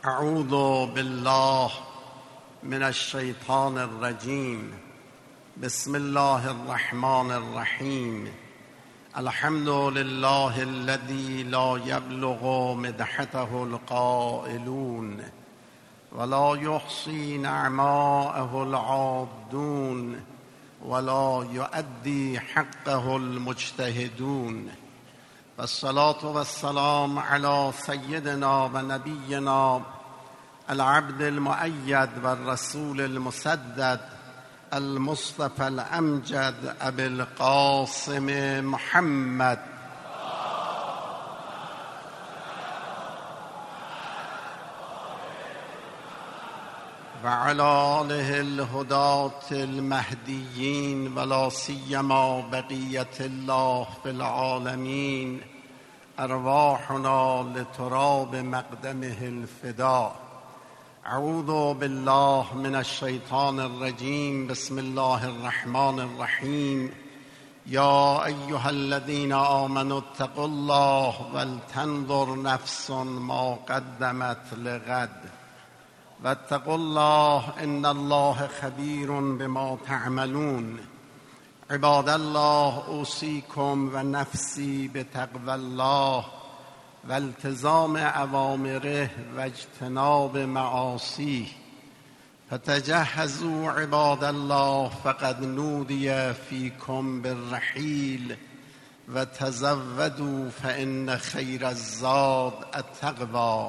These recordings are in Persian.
اعوذ بالله من الشیطان الرجیم. بسم الله الرحمن الرحیم. الحمد لله الذي لا يبلغ مدحته القائلون ولا يحصي نعماءه العادون ولا يؤدي حقه المجتهدون. والصلاة والسلام على سيدنا ونبينا العبد المؤيد والرسول المسدد المصطفى الأمجد أبي القاسم محمد وعلى آله الهداة المهديين ولا سيما بقية الله في العالمين. أرواحنا لتراب مقدمه الفداء. أعوذ بالله من الشيطان الرجيم. بسم الله الرحمن الرحيم. يا أيها الذين آمنوا اتقوا الله ولتنظر نفس ما قدمت لغد واتقوا الله إن الله خبير بما تعملون. عباد الله، أوصيكم ونفسي بتقوى الله والتزام أوامره واجتناب معاصيه. فتجهزوا عباد الله فقد نودي فيكم بالرحيل وتزودوا فإن خير الزاد التقوى.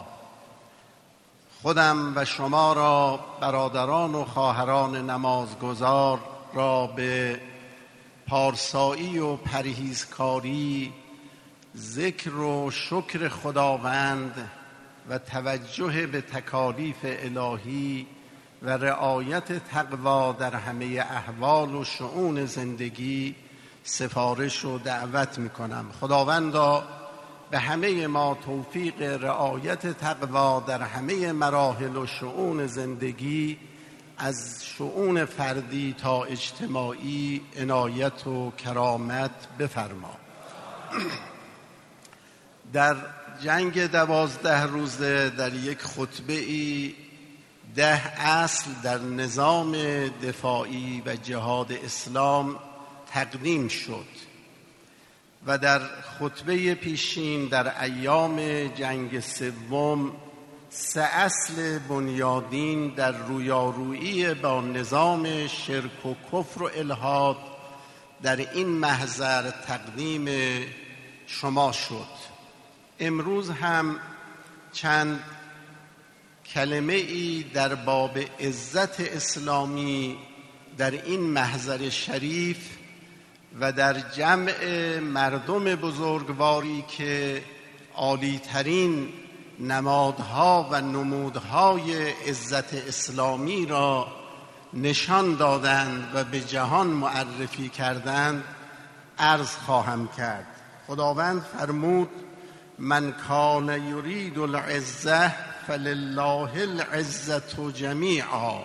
خودم و شما را، برادران و خواهران نمازگزار را، به پارسایی و پرهیزکاری، ذکر و شکر خداوند و توجه به تکالیف الهی و رعایت تقوا در همه احوال و شؤون زندگی سفارش و دعوت می‌کنم. خداوندا به همه ما توفیق رعایت تقوا در همه مراحل و شؤون زندگی، از شؤون فردی تا اجتماعی، عنایت و کرامت بفرما. در جنگ 12 روزه در یک خطبه‌ای 10 اصل در نظام دفاعی و جهاد اسلام تقدیم شد و در خطبه پیشین در ایام جنگ سوم 3 اصل بنیادین در رویارویی با نظام شرک و کفر و الحاد در این محضر تقدیم شما شد. امروز هم چند کلمه ای در باب عزت اسلامی در این محضر شریف و در جمع مردم بزرگواری که عالی‌ترین نمادها و نمودهای عزت اسلامی را نشان دادند و به جهان معرفی کردند عرض خواهم کرد. خداوند فرمود: من کان یرید العزة فلله العزة جمیعا.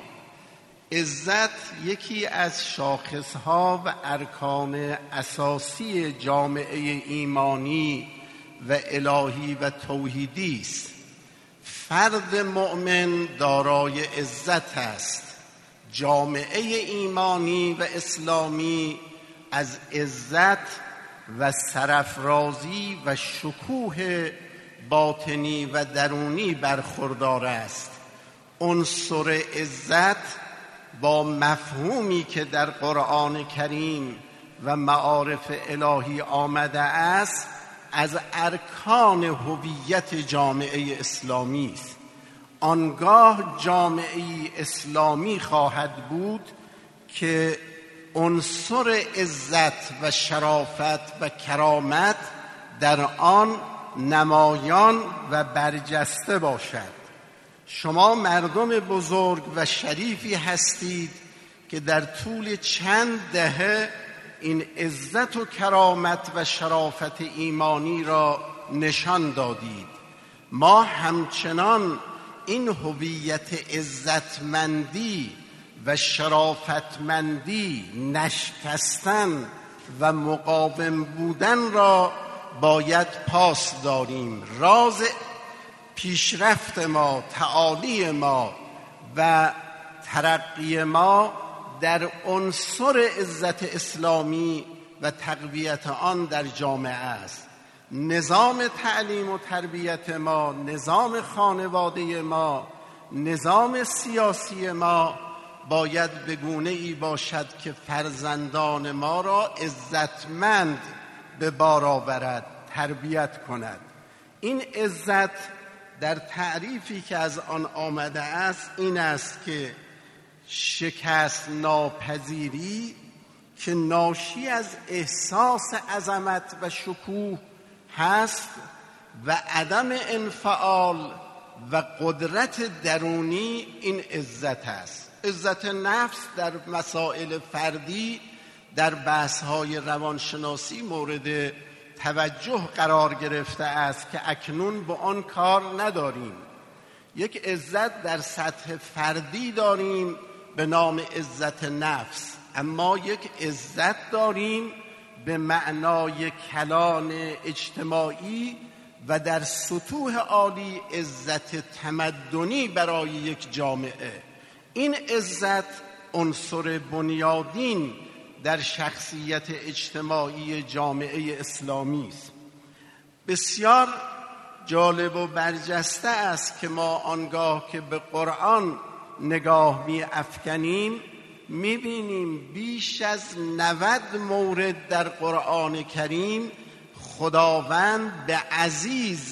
عزت یکی از شاخصها و ارکان اساسی جامعه ایمانی و الهی و توحیدی است. فرد مؤمن دارای عزت است. جامعه ایمانی و اسلامی از عزت و سرافرازی و شکوه باطنی و درونی برخوردار است. عنصر عزت با مفهومی که در قرآن کریم و معارف الهی آمده است از ارکان هویت جامعه اسلامی است. آنگاه جامعه اسلامی خواهد بود که عنصر عزت و شرافت و کرامت در آن نمایان و برجسته باشد. شما مردم بزرگ و شریفی هستید که در طول چند دهه این عزت و کرامت و شرافت ایمانی را نشان دادید. ما همچنان این هویت عزتمندی و شرافتمندی، نشکستن و مقاوم بودن را باید پاس داریم. راز پیشرفت ما، تعالی ما و ترقی ما در عنصر عزت اسلامی و تقویت آن در جامعه است. نظام تعلیم و تربیت ما، نظام خانواده ما، نظام سیاسی ما باید به گونه‌ای باشد که فرزندان ما را عزتمند به بار آورد، تربیت کند. این عزت در تعریفی که از آن آمده است این است که شکست ناپذیری که ناشی از احساس عظمت و شکوه هست و عدم انفعال و قدرت درونی این عزت است. عزت نفس در مسائل فردی در بحث‌های روانشناسی مورد توجه قرار گرفته است که اکنون با آن کار نداریم. یک عزت در سطح فردی داریم به نام عزت نفس، اما یک عزت داریم به معنای کلان اجتماعی و در سطوح عالی عزت تمدنی برای یک جامعه. این عزت عنصر بنیادین در شخصیت اجتماعی جامعه اسلامی است. بسیار جالب و برجسته است که ما آنگاه که به قرآن نگاه می افکنیم می بینیم بیش از 90 مورد در قرآن کریم خداوند به عزیز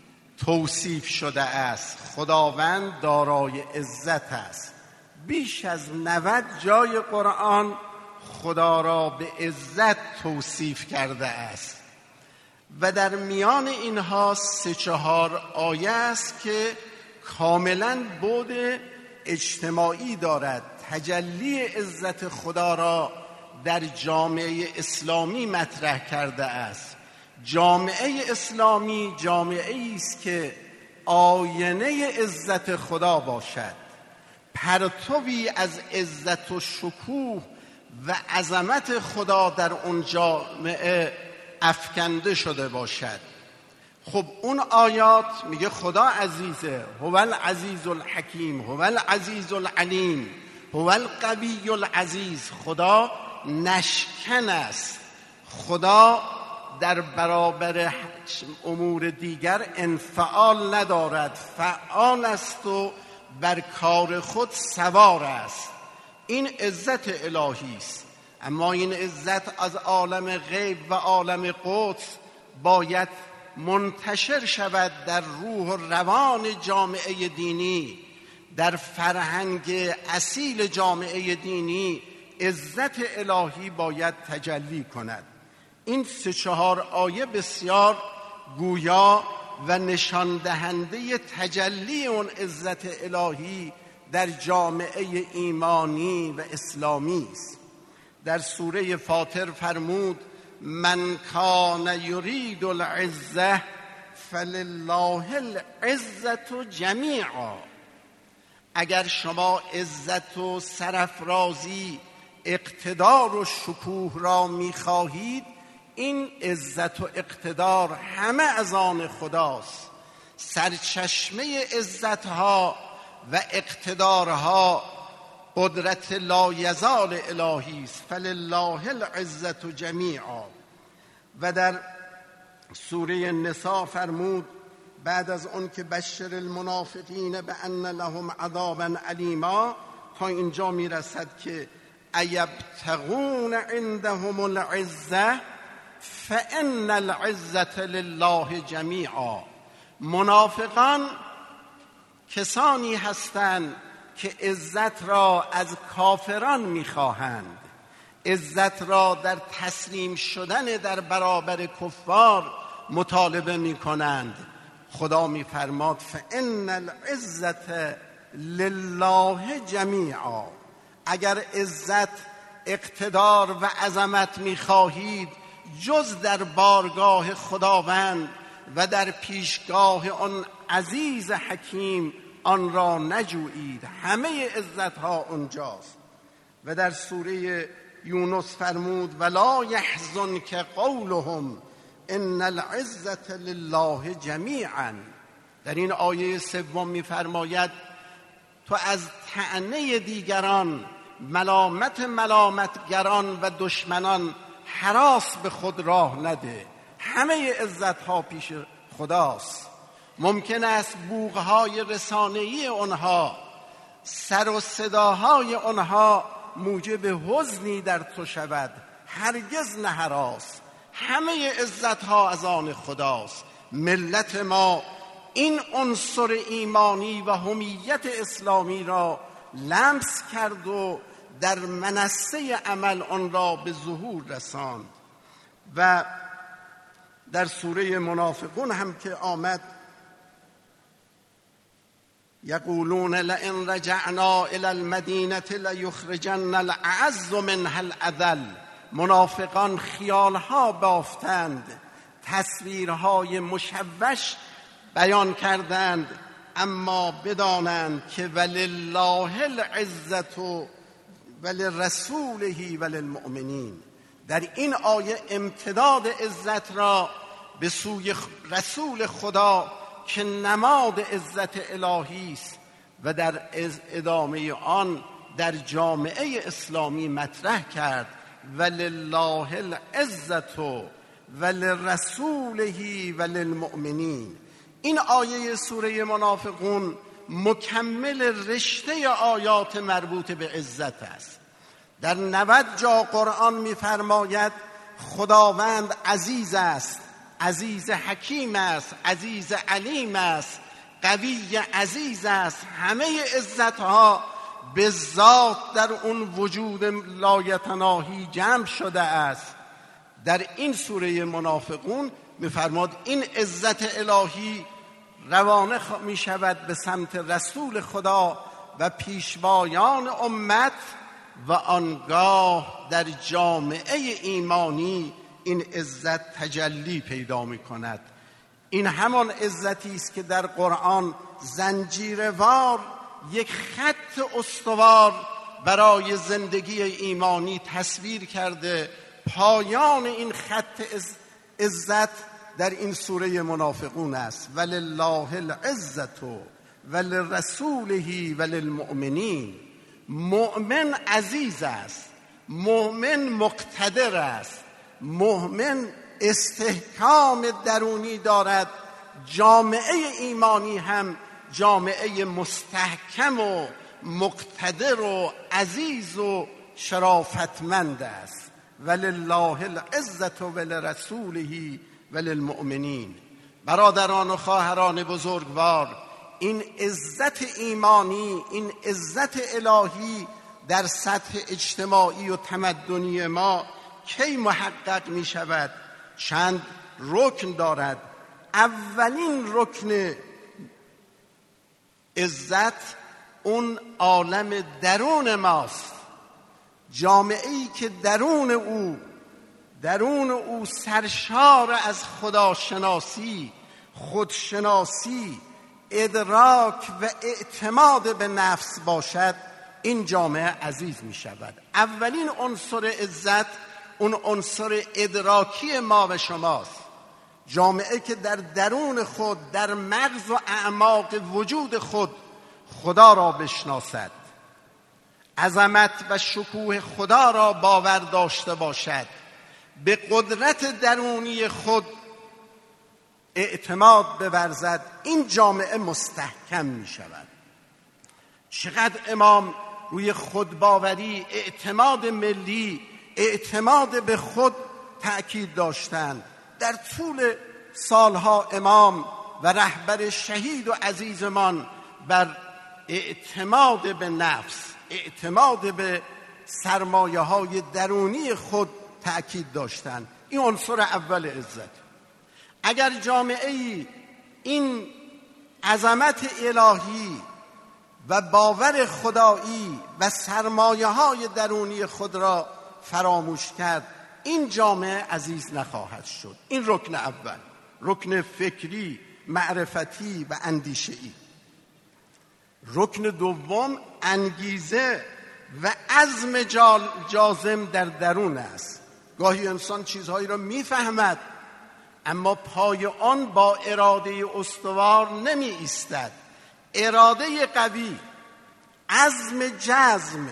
توصیف شده است. خداوند دارای عزت است. بیش از 90 جای قرآن خدا را به عزت توصیف کرده است و در میان اینها 3-4 آیه است که کاملاً بعد اجتماعی دارد. تجلی عزت خدا را در جامعه اسلامی مطرح کرده است. جامعه اسلامی جامعه‌ای است که آینه عزت خدا باشد، پرتوی از عزت و شکوه و عظمت خدا در اون جامعه افکنده شده باشد. خب اون آیات میگه خدا عزیزه، هو العزیز الحکیم، هو العزیز العلیم، هو القوی العزیز. خدا نشکن است، خدا در برابر امور دیگر انفعال ندارد، فعال است و بر کار خود سوار است. این عزت الهی است. اما این عزت از عالم غیب و عالم قدس باید منتشر شود در روح و روان جامعه دینی، در فرهنگ اصیل جامعه دینی عزت الهی باید تجلی کند. این 3-4 آیه بسیار گویا و نشان دهنده تجلی اون عزت الهی در جامعه ایمانی و اسلامی است. در سوره فاطر فرمود من کان یرید العزة فلله العزة جمیعا. اگر شما عزت و سرافرازی، اقتدار و شکوه را می‌خواهید، این عزت و اقتدار همه از آن خداست. سرچشمه عزتها و اقتدارها قدرت لایزال الهی است. فلله العزة جمیعا. و در سوره نساء فرمود بعد از اون که بشر المنافقین بأن لهم عذابا الیما تا اینجا میرسد که ایبتغون عندهم العزة فإن العزة لله جمیعا. منافقان کسانی هستند که عزت را از کافران میخواهند، عزت را در تسلیم شدن در برابر کفار مطالبه میکنند. خدا میفرماد فإن العزة لله جمیعا. اگر عزت، اقتدار و عظمت میخواهید جز در بارگاه خداوند و در پیشگاه آن عزیز حکیم آن را نجویید. همه عزت ها اونجاست. و در سوره یونس فرمود ولا یحزنک قولهم ان العزة لله جمیعا. در این آیه سوم می‌فرماید تو از طعنه دیگران، ملامتگران و دشمنان هراس به خود راه نده. همه عزت‌ها پیش خداست. ممکن است بوق‌های رسانه‌ای آنها، سر و صداهای آنها موجب حزنی در تو شود. هرگز نه هراس. همه عزت‌ها از آن خداست. ملت ما این عنصر ایمانی و هویت اسلامی را لمس کرد و در منصه عمل آن را به ظهور رساند. و در سوره منافقون هم که آمد یقولون لئن رجعنا الی المدینه لیخرجن الاعز منها الاذل. منافقان خیالها بافتند، تصویرهای مشوش بیان کردند، اما بدانند که ولله العزة ولرسوله وللمؤمنین. در این آیه امتداد عزت را به سوی رسول خدا که نماد عزت الهی است و در ادامه آن در جامعه اسلامی مطرح کرد. ولله العزة ولرسوله وللمؤمنین. این آیه سوره منافقون مکمل رشته آیات مربوط به عزت است. در 90 جا قرآن می‌فرماید خداوند عزیز است، عزیز حکیم است، عزیز علیم است، قوی عزیز است. همه عزتها به ذات در اون وجود لایتناهی جمع شده است. در این سوره منافقون می‌فرماد این عزت الهی روانه می شود به سمت رسول خدا و پیشوایان امت و آنگاه در جامعه ایمانی این عزت تجلی پیدا می کند. این همان عزتی است که در قرآن زنجیروار یک خط استوار برای زندگی ایمانی تصویر کرده. پایان این خط عزت در این سوره منافقون است. ولله العزة ولرسوله وللمؤمنین. مؤمن عزیز است، مؤمن مقتدر است، مؤمن استحکام درونی دارد. جامعه ایمانی هم جامعه مستحکم و مقتدر و عزیز و شرافتمند است. ولله العزة ولرسوله وللمؤمنین. برادران و خواهران بزرگوار، این عزت ایمانی، این عزت الهی در سطح اجتماعی و تمدنی ما کی محقق می شود؟ چند رکن دارد. اولین رکن عزت اون عالم درون ماست. جامعه‌ای که درون او سرشار از خداشناسی، خودشناسی، ادراک و اعتماد به نفس باشد، این جامعه عزیز می شود. اولین عنصر عزت اون عنصر ادراکی ما و شماست. جامعه که در درون خود، در مغز و اعماق وجود خود خدا را بشناسد، عظمت و شکوه خدا را باور داشته باشد، به قدرت درونی خود اعتماد بورزد، این جامعه مستحکم می شود. چقدر امام روی خودباوری، اعتماد ملی، اعتماد به خود تأکید داشتند. در طول سالها امام و رهبر شهید و عزیزمان بر اعتماد به نفس، اعتماد به سرمایه‌های درونی خود تأکید داشتند. این عنصر اول عزت. اگر جامعه‌ای این عظمت الهی و باور خدایی و سرمایه‌های درونی خود را فراموش کرد، این جامعه عزیز نخواهد شد. این رکن اول، رکن فکری، معرفتی و اندیشه‌ای. رکن دوم انگیزه و عزم جازم در درون است. گاهی انسان چیزهایی را میفهمد اما پای آن با اراده استوار نمی ایستد. اراده قوی، عزم جزم،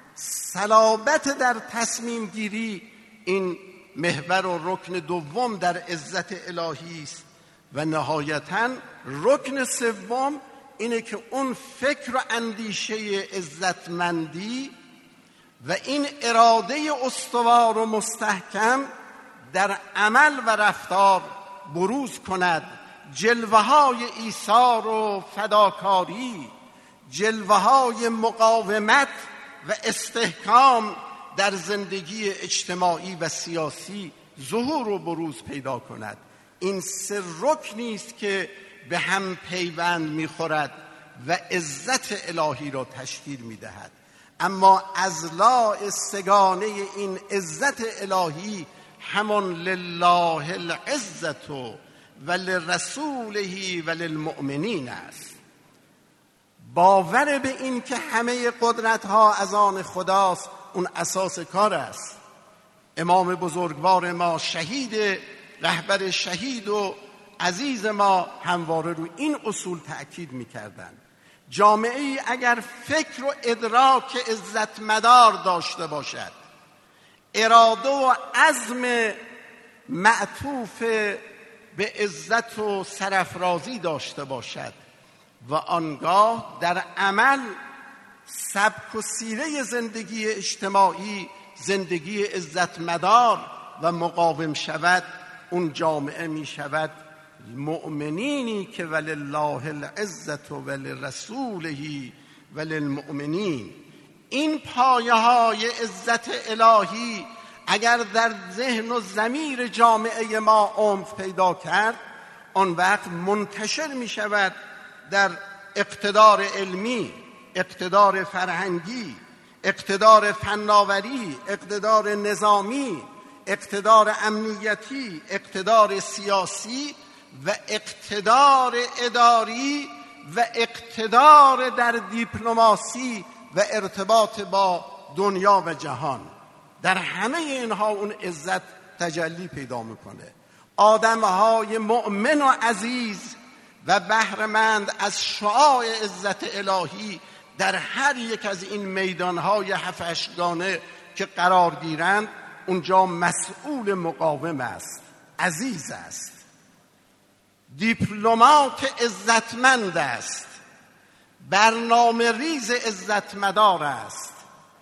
صلابت در تصمیم گیری، این محور و رکن دوم در عزت الهی است. و نهایتاً رکن سوم اینه که اون فکر و اندیشه عزتمندی و این اراده استوار و مستحکم در عمل و رفتار بروز کند. جلوه های ایثار و فداکاری، جلوه های مقاومت و استحکام در زندگی اجتماعی و سیاسی ظهور و بروز پیدا کند. این سه رکنی است که به هم پیوند می‌خورد و عزت الهی را تشکیل می‌دهد. اما اضلاع سگانه این عزت الهی همان لله العزت و لرسوله و للمؤمنین است. باور به این که همه قدرت‌ها از آن خداست، اون اساس کار است. امام بزرگوار ما، شهید، رهبر شهید و عزیز ما، همواره رو این اصول تأکید می‌کردند. جامعه ای اگر فکر و ادراک عزت مدار داشته باشد، اراده و عزم معطوف به عزت و سرافرازی داشته باشد و آنگاه در عمل سبک و سیره زندگی اجتماعی زندگی عزت مدار و مقاوم شود، اون جامعه می شود مؤمنینی که ولله العزت و ولرسوله و للمؤمنین. این پایه های عزت الهی اگر در ذهن و ضمیر جامعه ما عمق پیدا کرد، آن وقت منتشر می شود در اقتدار علمی، اقتدار فرهنگی، اقتدار فناوری، اقتدار نظامی، اقتدار امنیتی، اقتدار سیاسی و اقتدار اداری و اقتدار در دیپلماسی و ارتباط با دنیا و جهان. در همه اینها اون عزت تجلی پیدا میکنه. آدمهای مؤمن و عزیز و بهره‌مند از شعاع عزت الهی در هر یک از این میدانهای 7-8 گانه که قرار گیرند، اونجا مسئول مقاوم است، عزیز است، دیپلمات عزتمند است، برنامه ریز عزتمدار است،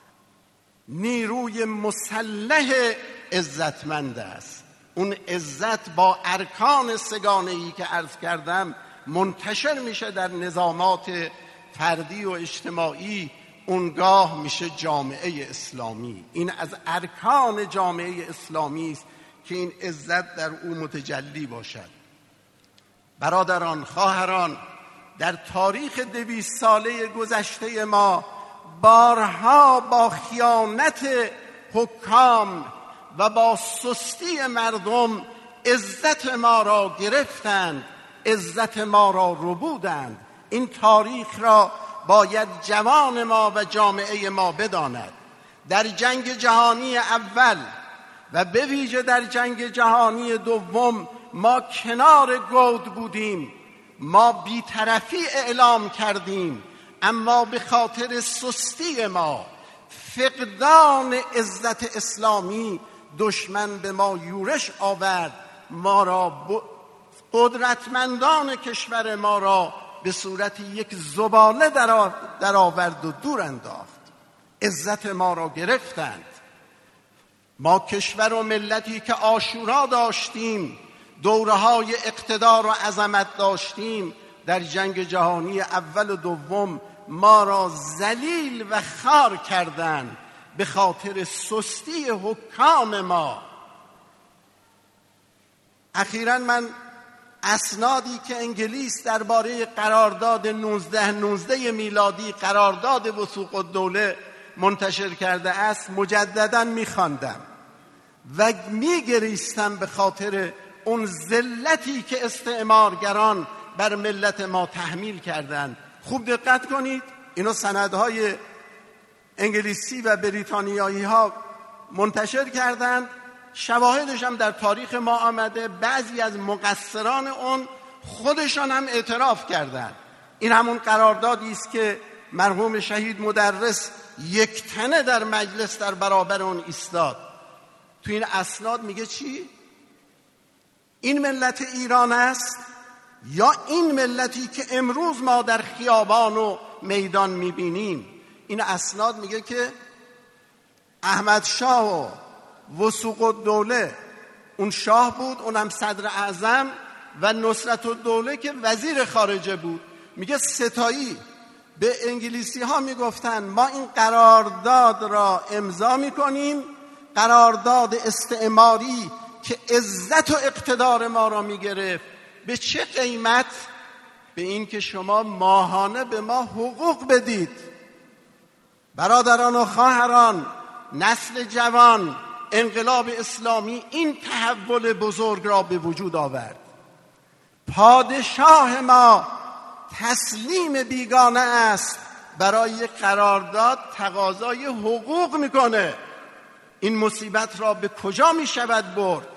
نیروی مسلح عزتمند است. اون عزت با ارکان سگانه‌ای که عرض کردم منتشر میشه در نظامات فردی و اجتماعی، اونگاه میشه جامعه اسلامی. این از ارکان جامعه اسلامی است که این عزت در او متجلی باشد. برادران، خواهران، در تاریخ 200 ساله گذشته ما بارها با خیانت حکام و با سستی مردم عزت ما را گرفتند، عزت ما را ربودند. این تاریخ را باید جوان ما و جامعه ما بداند. در جنگ جهانی اول و به ویژه در جنگ جهانی دوم ما کنار گود بودیم، ما بی‌طرفی اعلام کردیم، اما به خاطر سستی ما، فقدان عزت اسلامی، دشمن به ما یورش آورد، ما را قدرتمندان کشور ما را به صورت یک زباله در آورد و دور انداخت. عزت ما را گرفتند. ما کشور و ملتی که عاشورا داشتیم، دوره‌های اقتدار و عظمت داشتیم، در جنگ جهانی اول و دوم ما را ذلیل و خوار کردند به خاطر سستی حکام ما. اخیراً من اسنادی که انگلیس درباره قرارداد 1919 میلادی، قرارداد وثوق الدوله منتشر کرده است، مجدداً می‌خواندم و می‌گریستم به خاطر اون ذلتی که استعمارگران بر ملت ما تحمیل کردند. خوب دقت کنید، اینو سندهای انگلیسی و بریتانیایی ها منتشر کردند. شواهدش هم در تاریخ ما آمده. بعضی از مقصران اون خودشان هم اعتراف کردند. این همون قراردادی است که مرحوم شهید مدرس یک تنه در مجلس در برابر اون ایستاد. تو این اسناد میگه چی؟ این ملت ایران است یا این ملتی که امروز ما در خیابان و میدان میبینیم؟ این اسناد میگه که احمد شاه و وثوق الدوله، اون شاه بود، اونم صدر اعظم، و نصرت الدوله که وزیر خارجه بود، میگه ستایی به انگلیسی ها میگفتن ما این قرارداد را امضا میکنیم، قرارداد استعماری که عزت و اقتدار ما را میگرفت. به چه قیمت؟ به این که شما ماهانه به ما حقوق بدید. برادران و خواهران، نسل جوان، انقلاب اسلامی این تحول بزرگ را به وجود آورد. پادشاه ما تسلیم بیگانه است، برای قرارداد تقاضای حقوق میکنه. این مصیبت را به کجا میشود برد؟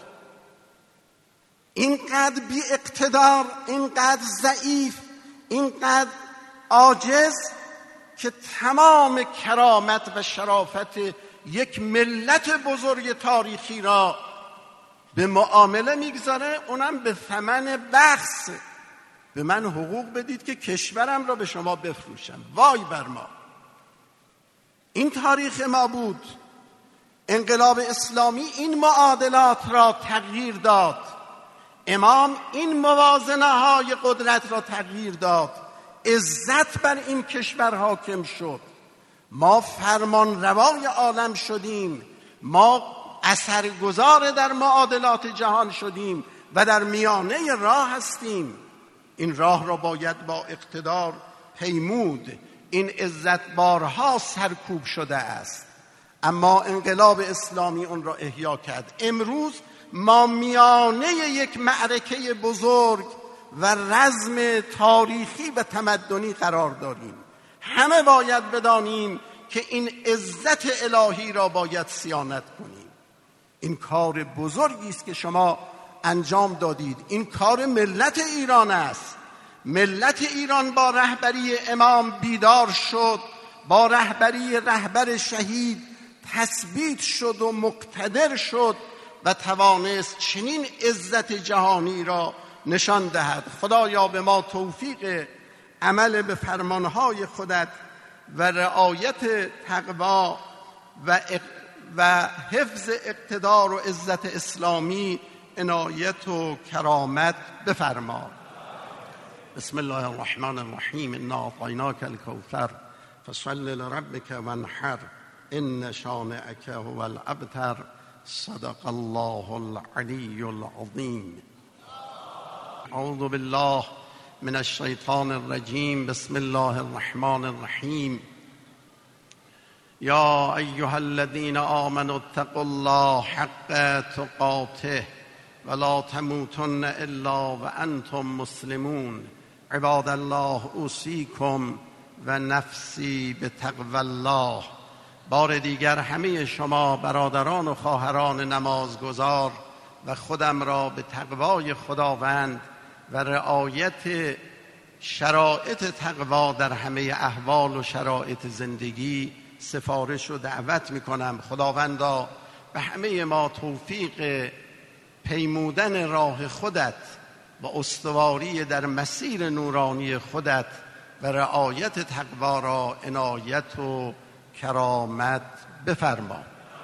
اینقدر بی اقتدار، اینقدر ضعیف، اینقدر عاجز که تمام کرامت و شرافت یک ملت بزرگ تاریخی را به معامله میگذاره، اونم به ثمن بخس. به من حقوق بدید که کشورم را به شما بفروشم. وای بر ما! این تاریخ ما بود. انقلاب اسلامی این معادلات را تغییر داد. امام این موازنه های قدرت را تغییر داد. عزت بر این کشور حاکم شد. ما فرمان روای عالم شدیم. ما اثرگذار در معادلات جهان شدیم و در میانه راه هستیم. این راه را باید با اقتدار پیمود. این عزت بارها سرکوب شده است، اما انقلاب اسلامی اون را احیا کرد. امروز ما میانه یک معرکه بزرگ و رزم تاریخی و تمدنی قرار داریم. همه باید بدانیم که این عزت الهی را باید صیانت کنیم. این کار بزرگی است که شما انجام دادید. این کار ملت ایران است. ملت ایران با رهبری امام بیدار شد، با رهبری رهبر شهید تثبیت شد و مقتدر شد و توانست چنین عزت جهانی را نشان دهد. خدایا به ما توفیق عمل به فرمانهای خودت و رعایت تقوا و حفظ اقتدار و عزت اسلامی عنایت و کرامت بفرما. بسم الله الرحمن الرحیم. انا اعطیناک الکوثر فصل لربک وانحر ان شانئک هو الابتر. صدق الله العلی العظیم. اعوذ بالله من الشیطان الرجیم. بسم الله الرحمن الرحیم. یا ایها الذین آمنوا اتقوا الله حق تقاته ولا تموتن الا وانتم مسلمون. عباد الله اوصیکم و نفسی بتقوی الله. بار دیگر همه شما برادران و خواهران نمازگزار و خودم را به تقوای خداوند و رعایت شرایط تقوا در همه احوال و شرایط زندگی سفارش و دعوت میکنم. خداوندا به همه ما توفیق پیمودن راه خودت و استواری در مسیر نورانی خودت و رعایت تقوا را عنایت و کرامت بفرما.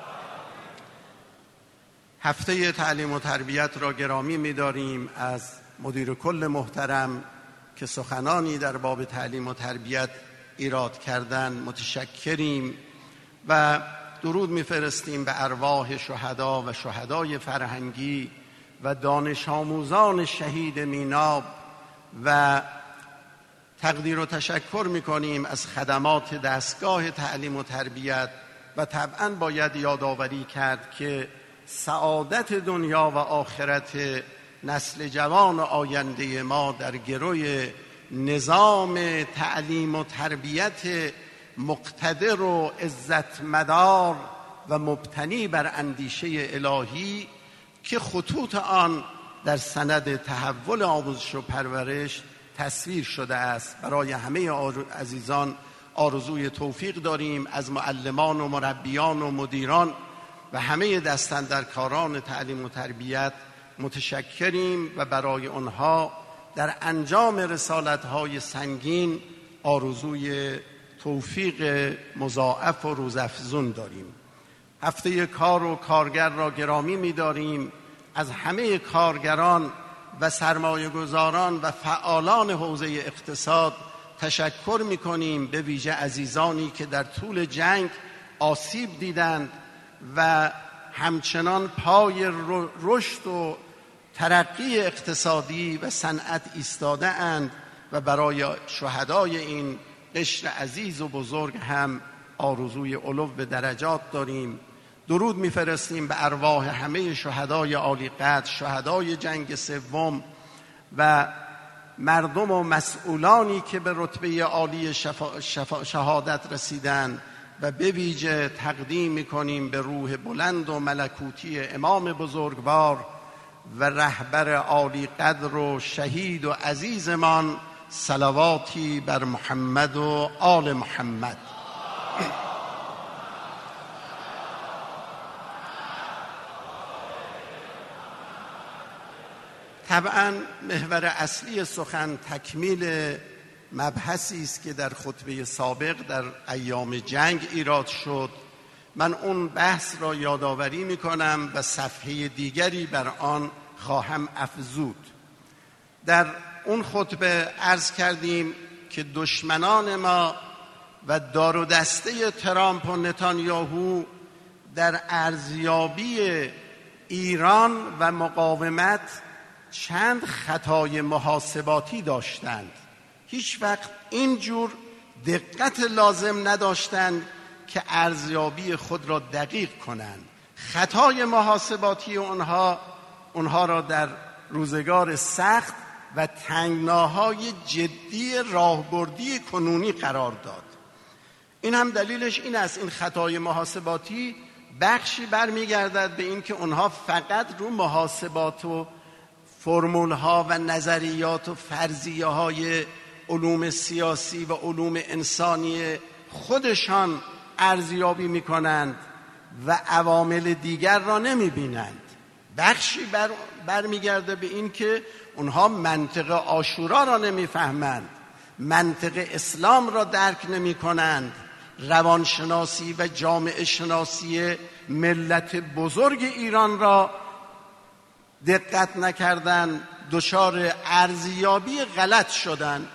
هفته تعلیم و تربیت را گرامی می‌داریم. از مدیر کل محترم که سخنانی در باب تعلیم و تربیت ایراد کردن متشکریم و درود می‌فرستیم به ارواح شهدا و شهدای فرهنگی و دانش آموزان شهید میناب و تقدیر و تشکر می‌کنیم از خدمات دستگاه تعلیم و تربیت. و طبعاً باید یادآوری کرد که سعادت دنیا و آخرت نسل جوان آینده ما در گروی نظام تعلیم و تربیت مقتدر و عزتمدار و مبتنی بر اندیشه الهی که خطوط آن در سند تحول آموزش و پرورش تصویر شده است. برای همه عزیزان آرزوی توفیق داریم. از معلمان و مربیان و مدیران و همه دستاندرکاران تعلیم و تربیت متشکریم و برای آنها در انجام رسالت‌های سنگین آرزوی توفیق مضاعف و روزافزون داریم. هفته کار و کارگر را گرامی می‌داریم. از همه کارگران و سرمایه‌گذاران و فعالان حوزه اقتصاد تشکر می‌کنیم، به ویژه عزیزانی که در طول جنگ آسیب دیدند و همچنان پای رشد و ترقی اقتصادی و صنعت ایستاده اند و برای شهدای این قشر عزیز و بزرگ هم آرزوی علو به درجات داریم. درود می‌فرستیم به ارواح همه شهدای عالی قدر، شهدای جنگ سوم و مردم و مسئولانی که به رتبه عالی شهادت رسیدند و به ویژه تقدیم می‌کنیم به روح بلند و ملکوتی امام بزرگوار و رهبر عالی قدر و شهید و عزیزمان، صلواتی بر محمد و آل محمد. طبعا محور اصلی سخن تکمیل مبحثی است که در خطبه سابق در ایام جنگ ایراد شد. من اون بحث را یادآوری می‌کنم و صفحه دیگری بر آن خواهم افزود. در اون خطبه عرض کردیم که دشمنان ما و دار و دسته ترامپ و نتانیاهو در ارزیابی ایران و مقاومت چند خطای محاسباتی داشتند. هیچ وقت اینجور دقت لازم نداشتند که ارزیابی خود را دقیق کنند. خطای محاسباتی اونها را در روزگار سخت و تنگناهای جدی راهبردی کنونی قرار داد. این هم دلیلش این است، این خطای محاسباتی بخشی برمیگردد به این که اونها فقط رو محاسبات و فرمول‌ها و نظریات و فرضیه‌های علوم سیاسی و علوم انسانی خودشان ارزیابی می‌کنند و عوامل دیگر را نمی‌بینند. بخشی برمیگرده به این که اونها منطق عاشورا را نمی‌فهمند، منطق اسلام را درک نمی‌کنند، روانشناسی و جامعه شناسی ملت بزرگ ایران را دقت نکردن، دچار ارزیابی غلط شدن.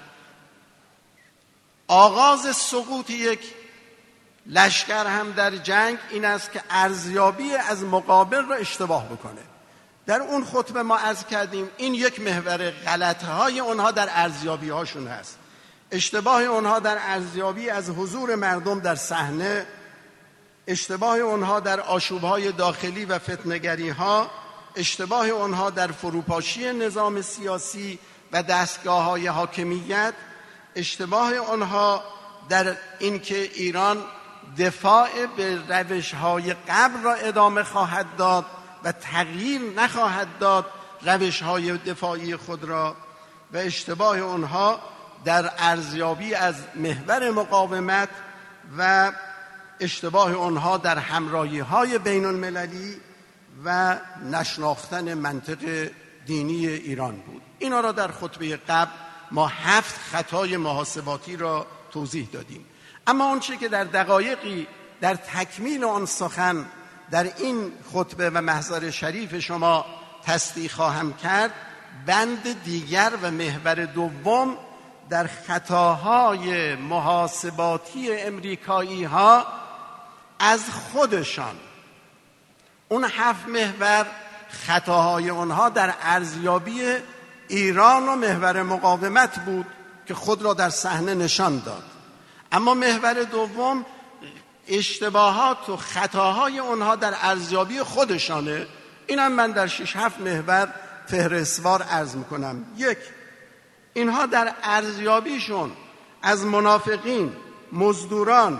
آغاز سقوط یک لشکر هم در جنگ این است که ارزیابی از مقابل را اشتباه بکنه. در اون خطبه ما عرض کردیم این یک محور غلطهای اونها در ارزیابی هاشون هست. اشتباه اونها در ارزیابی از حضور مردم در صحنه، اشتباه اونها در آشوب‌های داخلی و فتنه‌گری‌ها، اشتباه اونها در فروپاشی نظام سیاسی و دستگاه‌های حاکمیت، اشتباه اونها در اینکه ایران دفاع به روش‌های قبل را ادامه خواهد داد و تغییر نخواهد داد روش‌های دفاعی خود را، و اشتباه اونها در ارزیابی از محور مقاومت و اشتباه اونها در همراهی‌های بین المللی و نشناختن منطق دینی ایران بود. اینا را در خطبه قبل ما 7 خطای محاسباتی را توضیح دادیم. اما اون چیزی که در دقایقی در تکمیل آن سخن در این خطبه و محضر شریف شما تصدیق خواهم کرد، بند دیگر و محور دوم در خطاهای محاسباتی امریکایی ها از خودشان. اون 7 محور خطاهای اونها در ارزیابی ایران و محور مقاومت بود که خود را در صحنه نشان داد. اما محور دوم اشتباهات و خطاهای اونها در ارزیابی خودشانه. اینم من در 6-7 محور فهرستوار عرض میکنم. 1. اینها در ارزیابیشون از منافقین، مزدوران،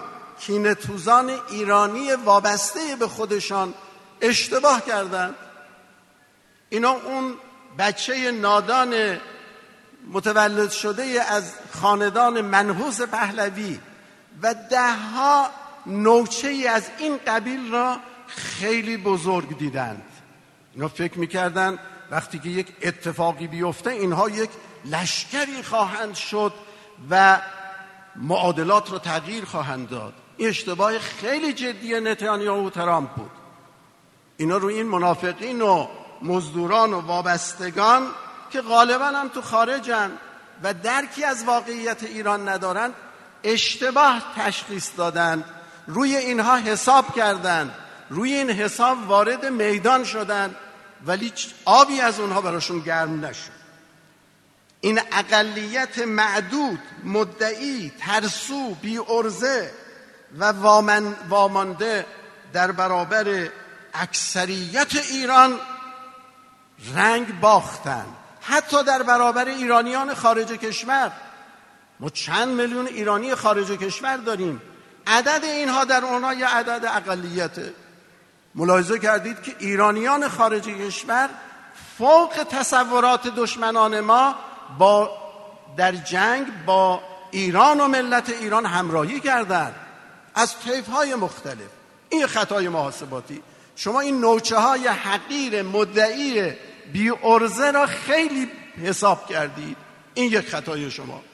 کینه‌توزان ایرانی وابسته به خودشان اشتباه کردند. اینا اون بچه نادان متولد شده از خاندان منحوس پهلوی و 10 نوچه‌ای از این قبیل را خیلی بزرگ دیدند. اینا فکر می‌کردند وقتی که یک اتفاقی بیفته اینها یک لشکری خواهند شد و معادلات را تغییر خواهند داد. این اشتباه خیلی جدی نتانیاهو و ترامپ بود. اینا رو این منافقین و مزدوران و وابستگان که غالبا هم تو خارجن و درکی از واقعیت ایران ندارن اشتباه تشخیص دادن، روی اینها حساب کردن، روی این حساب وارد میدان شدن، ولی آبی از اونها براشون گرم نشد. این اقلیت معدود، مدعی، ترسو، بی ارزه و وامانده در برابر اکثریت ایران رنگ باختن. حتی در برابر ایرانیان خارج کشور، ما چند میلیون ایرانی خارج کشور داریم، عدد اینها در اونها یه عدد اقلیته. ملاحظه کردید که ایرانیان خارج کشور فوق تصورات دشمنان ما در جنگ با ایران و ملت ایران همراهی کردند از طیف‌های مختلف. این خطای محاسباتی. شما این نوچه‌های حقیر مدعی بی ارزه را خیلی حساب کردید. این یک خطای شما.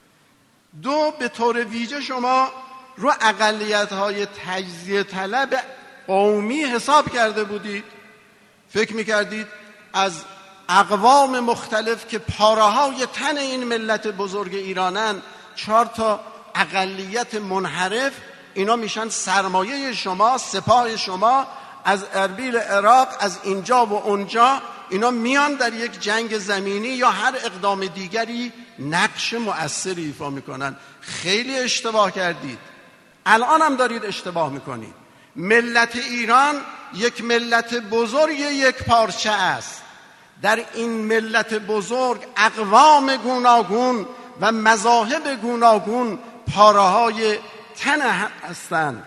2، به طور ویژه شما رو اقلیت‌های تجزیه طلب قومی حساب کرده بودید. فکر می‌کردید از اقوام مختلف که پاره‌های تن این ملت بزرگ ایرانن 4 اقلیت منحرف، اینا میشن سرمایه شما، سپاه شما، از اربیل عراق، از اینجا و اونجا، اینا میان در یک جنگ زمینی یا هر اقدام دیگری نقش مؤثری ایفا میکنن. خیلی اشتباه کردید. الان هم دارید اشتباه میکنید. ملت ایران یک ملت بزرگ یک پارچه است. در این ملت بزرگ اقوام گوناگون و مذاهب گوناگون پاره‌های تن هستند،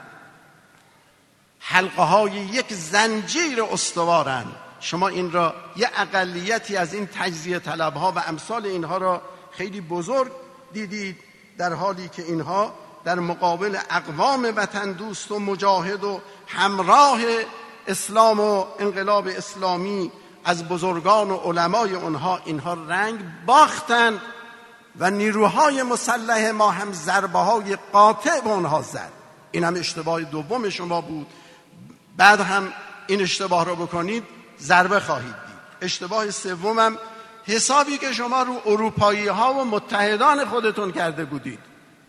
حلقه های یک زنجیر استوارند. شما این را یه اقلیتی از این تجزیه طلبها و امثال اینها را خیلی بزرگ دیدید، در حالی که اینها در مقابل اقوام وطن دوست و مجاهد و همراه اسلام و انقلاب اسلامی از بزرگان و علمای اینها رنگ باختند و نیروهای مسلح ما هم ضربه های قاطع به اونها زد. این هم اشتباه دوم شما بود. بعد هم این اشتباه رو بکنید ضربه خواهید دید. اشتباه سومم حسابی که شما رو اروپایی ها و متحدان خودتون کرده بودید.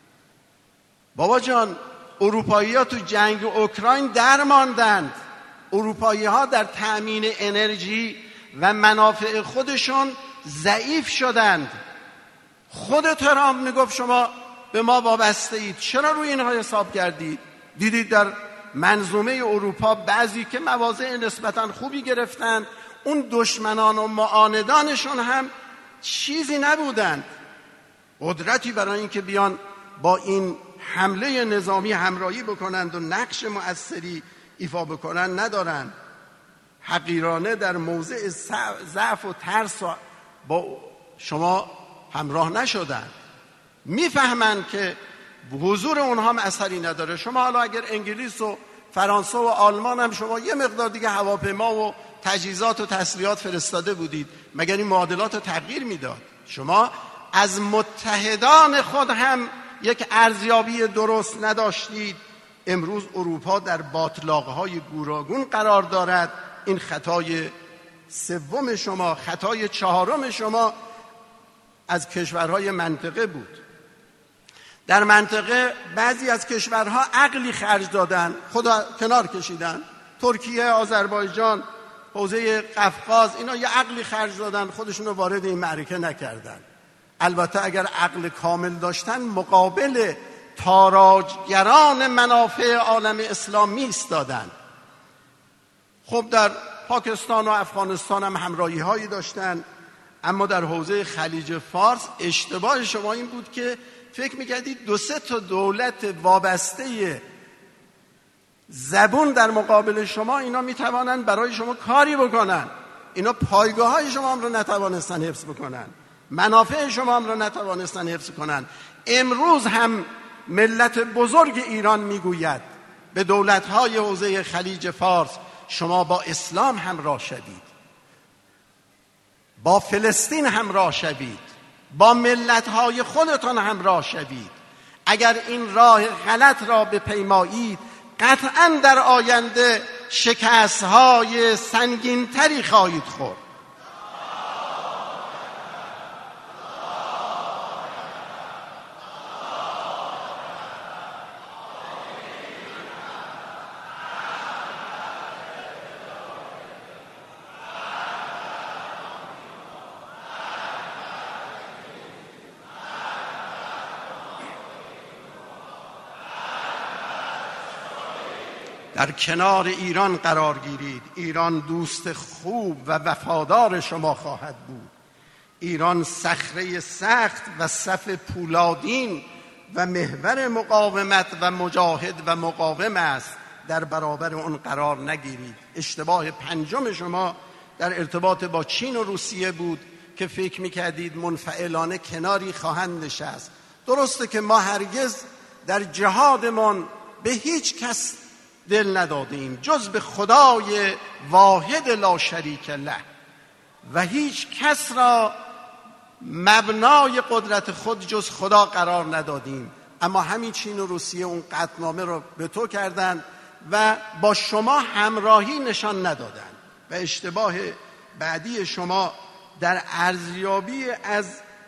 بابا جان، اروپایی ها تو جنگ اوکراین درماندند. اروپایی ها در تأمین انرژی و منافع خودشون ضعیف شدند. خود ترامپ میگفت شما به ما وابسته اید. چرا روی اینها حساب کردید؟ دیدید در منظومه اروپا بعضی که مواضع نسبتاً خوبی گرفتند، اون دشمنان و معاندانشون هم چیزی نبودند، قدرتی برای اینکه بیان با این حمله نظامی همراهی بکنند و نقش مؤثری ایفا بکنند ندارند. حقیرانه در موضع ضعف و ترس با شما همراه نشدند. میفهمند که حضور اونها هم اثری نداره. شما حالا اگر انگلیس و فرانسه و آلمان هم شما یه مقدار دیگه هواپیما و تجهیزات و تسلیحات فرستاده بودید، مگر این معادلات رو تغییر میداد؟ شما از متحدان خود هم یک ارزیابی درست نداشتید. امروز اروپا در باتلاق‌های گوناگون قرار دارد. این خطای سوم شما. خطای چهارم شما از کشورهای منطقه بود. در منطقه بعضی از کشورها عقلی خرج دادن، خدا کنار کشیدن. ترکیه، آذربایجان، حوزه قفقاز، اینا یه عقلی خرج دادن، خودشون رو وارد این معرکه نکردن. البته اگر عقل کامل داشتن مقابل تاراجگران منافع عالم اسلامی ایستادن. خب در پاکستان و افغانستان هم همراهی هایی داشتن، اما در حوزه خلیج فارس اشتباه شما این بود که فکر میکردید 2-3 دولت وابسته زبون در مقابل شما، اینا میتوانند برای شما کاری بکنن. اینا پایگاه های شما هم رو نتوانستن حفظ بکنن، منافع شما هم رو نتوانستن حفظ کنن. امروز هم ملت بزرگ ایران میگوید به دولت‌های حوزه خلیج فارس شما با اسلام همراه شوید، با فلسطین همراه شوید، با ملت‌های خودتان همراه شوید. اگر این راه غلط را بپیمایید قطعاً در آینده شکست‌های سنگین‌تری خواهید خورد. در کنار ایران قرار گیرید. ایران دوست خوب و وفادار شما خواهد بود. ایران صخره سخت و صف پولادین و محور مقاومت و مجاهد و مقاوم است. در برابر اون قرار نگیرید. اشتباه پنجم شما در ارتباط با چین و روسیه بود که فکر میکردید منفعلانه کناری خواهند نشست. درسته که ما هرگز در جهادمان به هیچ کس دل ندادیم جز به خدای واحد لا شریک له و هیچ کس را مبنای قدرت خود جز خدا قرار ندادیم. اما همین چین و روسیه اون قطعنامه را به تو کردند و با شما همراهی نشان ندادند. و اشتباه بعدی شما در ارزیابی از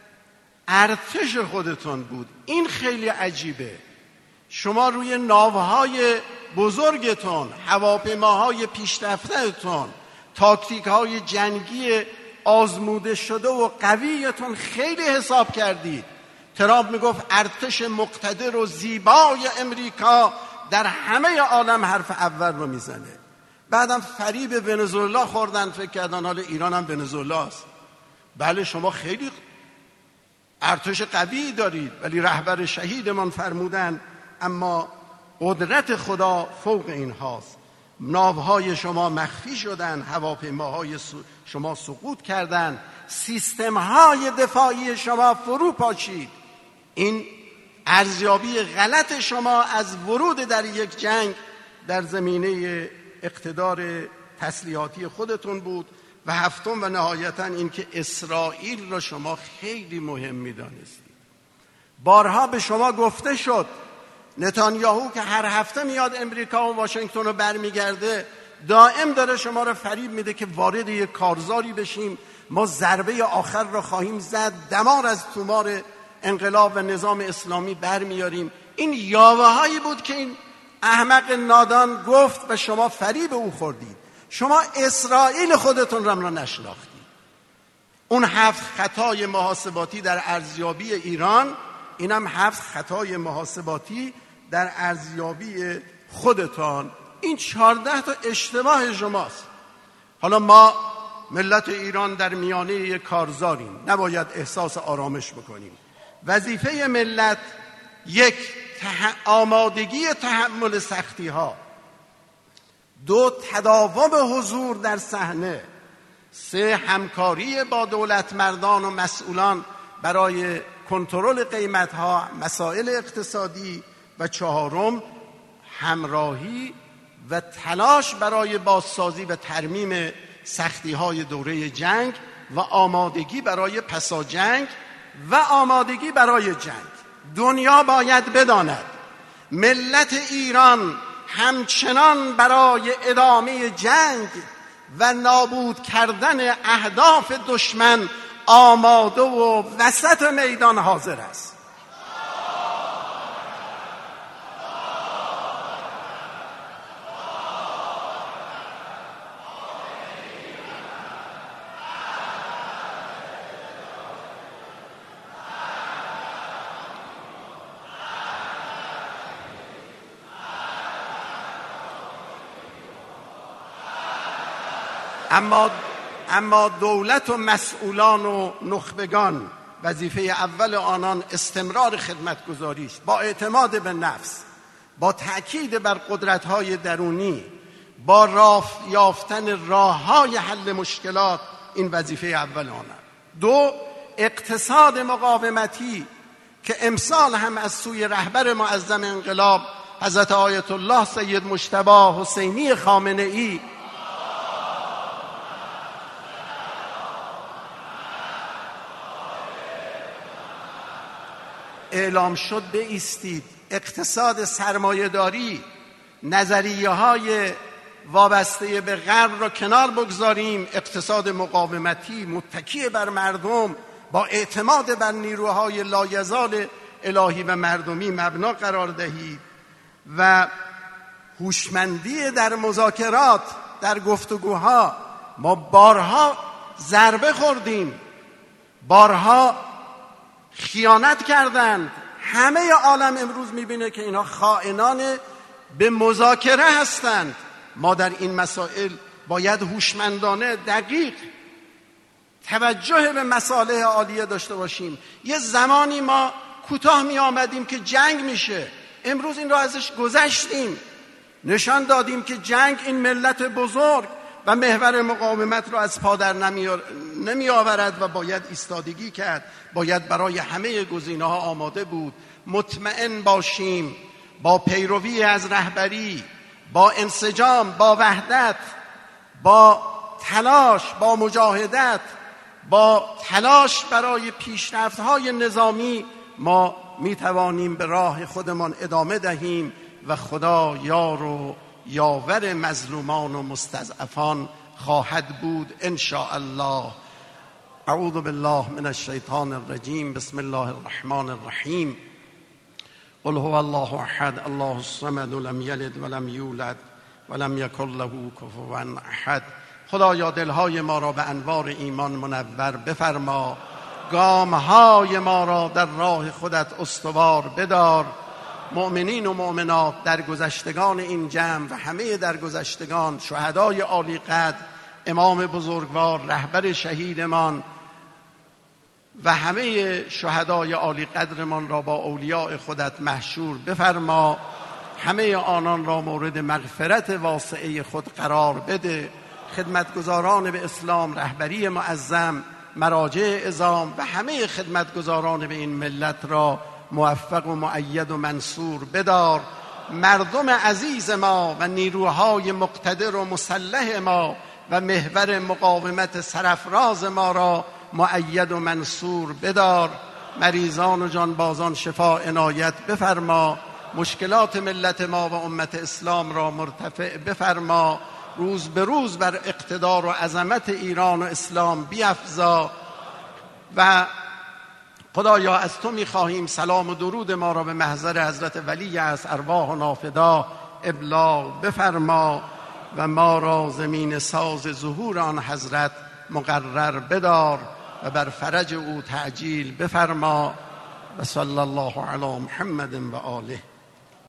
ارتش خودتون بود. این خیلی عجیبه. شما روی ناوهای بزرگتون، هواپیماهای پیشرفته‌تون، تاکتیک‌های جنگی آزموده شده و قویتون خیلی حساب کردید. ترامپ میگفت ارتش مقتدر و زیبای امریکا در همه عالم حرف اول رو میزنه. بعدم فریب ونزوئلا خوردن، فکر کردن حالا ایران هم ونزوئلاست. بله شما خیلی ارتش قوی دارید، ولی رهبر شهیدمان فرمودن اما قدرت خدا فوق این هاست. ناوهای شما مخفی شدن، هواپیماهای شما سقوط کردن، سیستم‌های دفاعی شما فرو پاشید. این ارزیابی غلط شما از ورود در یک جنگ در زمینه اقتدار تسلیحاتی خودتون بود. و هفتم و نهایتاً این که اسرائیل را شما خیلی مهم می‌دانستید. بارها به شما گفته شد نتانیاهو که هر هفته میاد امریکا و واشنگتن رو برمیگرده دائم داره شما رو فریب میده که وارد یک کارزاری بشیم، ما ضربه آخر را خواهیم زد، دمار از تومار انقلاب و نظام اسلامی برمیاریم. این یاوه هایی بود که این احمق نادان گفت و شما فریب او خوردید. شما اسرائیل خودتون را نشناختید. اون 7 خطای محاسباتی در ارزیابی ایران، اینم 7 خطای محاسباتی در ارزیابی خودتان. این 14 تا اشتباه شماست. حالا ما ملت ایران در میانه یک کارزاریم، نباید احساس آرامش بکنیم. وظیفه ملت یک آمادگی تحمل سختی ها، 2 تداوم حضور در صحنه، 3 همکاری با دولت مردان و مسئولان برای کنترل قیمت ها، مسائل اقتصادی، و 4 همراهی و تلاش برای بازسازی و ترمیم سختی های دوره جنگ و آمادگی برای پسا جنگ و آمادگی برای جنگ. دنیا باید بداند ملت ایران همچنان برای ادامه جنگ و نابود کردن اهداف دشمن آماده و وسط میدان حاضر است. اما دولت و مسئولان و نخبگان وظیفه اول آنان استمرار خدمتگزاری است با اعتماد به نفس با تأکید بر قدرت‌های درونی، با یافتن راه‌های حل مشکلات، این وظیفه اول آنه. 2. اقتصاد مقاومتی که امسال هم از سوی رهبر معظم انقلاب حضرت آیت الله سید مجتبی حسینی خامنه‌ای اعلام شد بایستید. اقتصاد سرمایه‌داری، نظریه‌های وابسته به غرب را کنار بگذاریم، اقتصاد مقاومتی متکی بر مردم با اعتماد بر نیروهای لایزال الهی و مردمی مبنا قرار دهید و هوشمندی در مذاکرات، در گفتگوها. ما بارها ضربه خوردیم، بارها خیانت کردند. همه عالم امروز میبینه که اینا خائنان به مذاکره هستند. ما در این مسائل باید هوشمندانه دقیق توجه به مصالح عالیه داشته باشیم. یه زمانی ما کوتاه می آمدیم که جنگ میشه، امروز این را ازش گذشتیم، نشان دادیم که جنگ این ملت بزرگ و محور مقاومت را از پا در نمی آورد و باید ایستادگی کرد، باید برای همه گزینه‌ها آماده بود. مطمئن باشیم با پیروی از رهبری، با انسجام، با وحدت، با تلاش، با مجاهدت، با تلاش برای پیشرفت‌های نظامی ما میتوانیم به راه خودمان ادامه دهیم و خدا یار و یاور مظلومان و مستضعفان خواهد بود ان شاء الله. اعوذ بالله من الشیطان الرجیم. بسم الله الرحمن الرحیم. قل هو الله احد الله الصمد لم یلد ولم یولد ولم یکن له کفوا احد. خدایا دلهای ما را به انوار ایمان منور بفرما، گامهای ما را در راه خودت استوار بدار. مؤمنین و مؤمنات، درگذشتگان این جمع و همه درگذشتگان، شهدای عالی قدر، امام بزرگوار، رهبر شهیدمان و همه شهدای عالی قدرمان را با اولیاء خودت محشور بفرما. همه آنان را مورد مغفرت واسعه خود قرار بده. خدمتگزاران به اسلام، رهبری معظم، مراجع عظام و همه خدمتگزاران به این ملت را موفق و مؤید و منصور بدار. مردم عزیز ما و نیروهای مقتدر و مسلح ما و محور مقاومت سرافراز ما را مؤید و منصور بدار. مریضان و جانبازان شفا عنایت بفرما. مشکلات ملت ما و امت اسلام را مرتفع بفرما. روز به روز بر اقتدار و عظمت ایران و اسلام بیفزا. و خدایا از تو می‌خواهیم سلام و درود ما را به محضر حضرت ولی از ارواح و نافدا ابلاغ بفرما و ما را زمین ساز ظهور آن حضرت مقرر بدار و بر فرج او تعجیل بفرما. و صلی الله علی محمد و آله.